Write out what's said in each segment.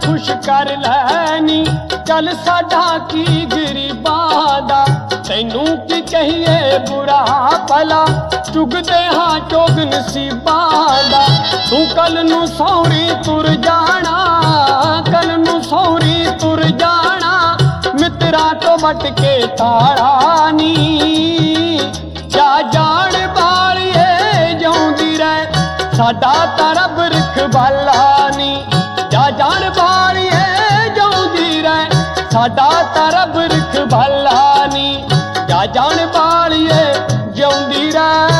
खुश कर लैनी। चल साडा की गरीबां दा तैनू की कहिए बुरा भला, चुगदे हां चोग नसीबां दा। तू कल नू सौरी तुर जाना, कल नू सौरी तुर जाना, मित्रा तो बट के ताड़ा नी। जा जान बालिए जाउंदी रह साडा तां रब रखवाला नी। जा जान बालिए जाउंदी रह साडा तां रब रखवाला नी। जा जान बालिए जाउंदी रह।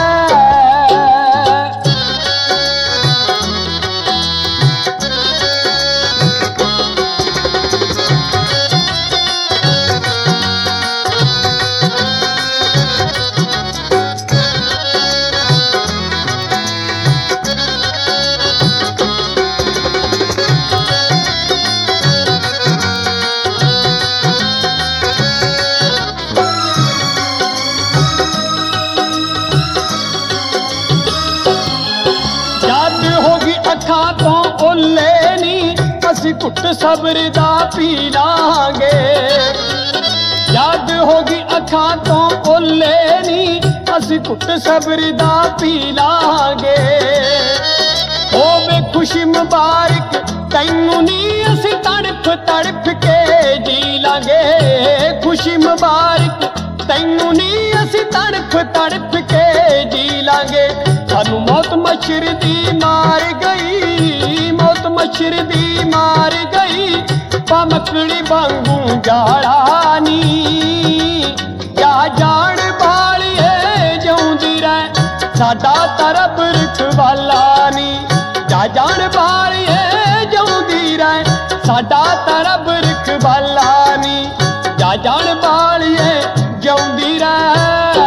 अखां तो ओले नी असी घुट सबर दा पी लांगे। याद होगी अखां तो ओले नी असी घुट सबर दा पी लांगे। होवे खुशी मुबारक तैनू नी असी तड़फ तड़फ के जी लांगे। खुशी मुबारक तैनू नी असी तड़फ तड़फ के जी लांगे। सानू मौत मच्छर दी मार गई, मौत मच्छर दी मार गई, पामकड़ी वांगू जाड़ा नी। जा जान बालिए जाउंदी रह साडा तां रब रखवाला नी। जा जान बालिए जाउंदी रह साडा तां रब रखवाला नी। जा जान बालिए जाउंदी रह।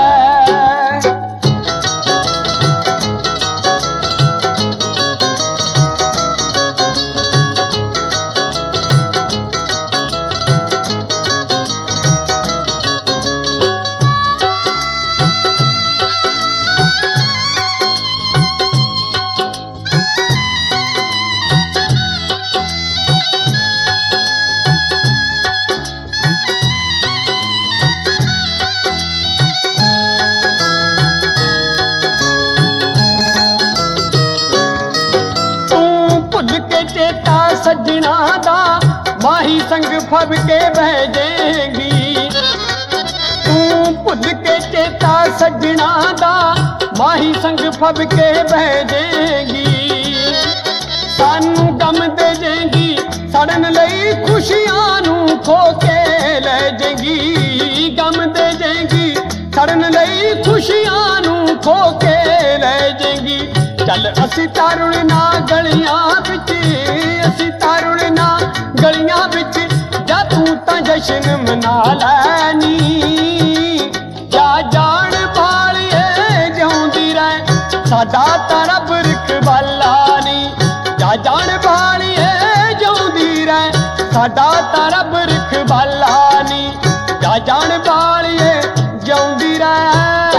सजना दा माही संग फब के बह जाएंगी। तू भुल के चेता सजना दा माही संग फब के बह जाएंगी। सानू गम दे जाएंगी सड़न लई खुशियां नू खो के ले जाएंगी। गम दे जाएंगी सड़न लई खुशियां नू खो के ले जाएंगी। चल असी तारुण ना गलियां बिच, असी तारुण ना गलियां बिच, जा तू तां जशन मना लैनी। जा जान बालिए जाउंदी रह साडा तां रब रखवाला नी। जा जान बालिए जाउंदी रह साडा तां रब रखवाला नी। जा जान बालिए जाउंदी रह।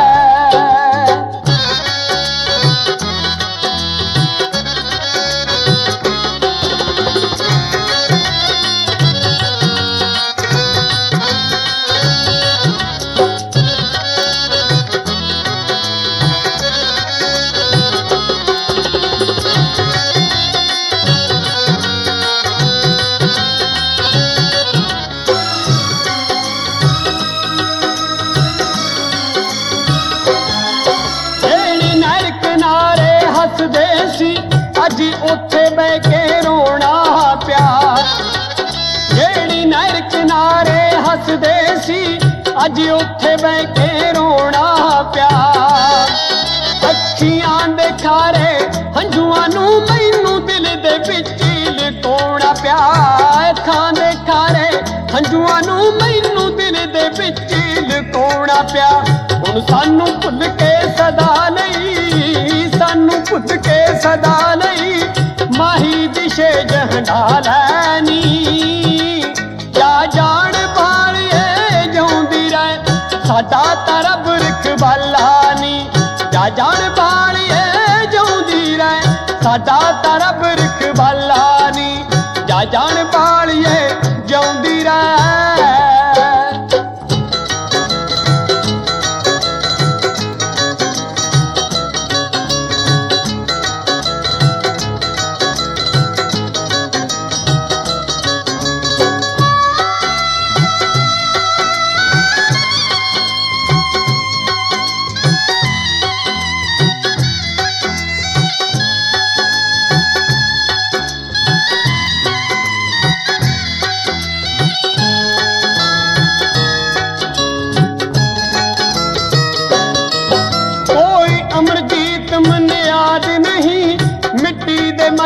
अज उत्थे बह के रोना प्या। जेड़ी नहर किनारे हसदे सी अज उत्थे बह के रोना प्या। अखियां दे खारे हंझुआं नू मैनू दिल दे विच लुकाउणा प्या। अखां दे खारे हंझुआं नू मैनू दिल दे विच लुकाउणा प्या। हुण सानू भुल के सदा लई, सानू भुल के सदा लई माही दिशे जहना लैनी। क्या जान बालिए जाउंदी रह साडा तां रब रखवाला नी। क्या जान बालिए जाउंदी रह साडा तां रब रखवाला नी। क्या जान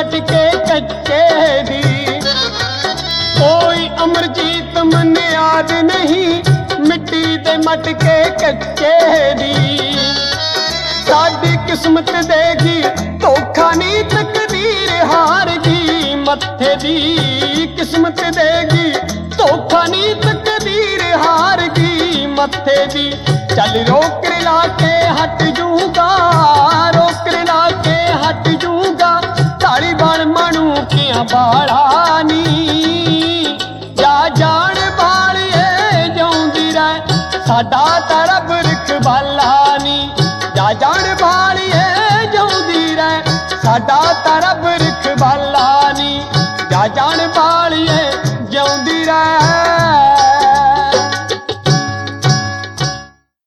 मटके कच्चे दी। कोई अमरजीत मन याद नहीं, मिट्टी दे मटके कच्चे दी। साडी किस्मत देगी धोखा नी, तकदीर हार गई मत्थे दी। किस्मत देगी धोखा नी, तकदीर हार गई मत्थे दी। चल रोक ला के हट जूगा, रोक ला के हट जूगा, ताली बन मनु किया बालानी। जा जान बालिए जाऊंदी रह, साडा तां रब रखवाला नी। जा जान बालिए जाऊंदी रह, साडा तां रब रखवाला नी। जा जान बालिए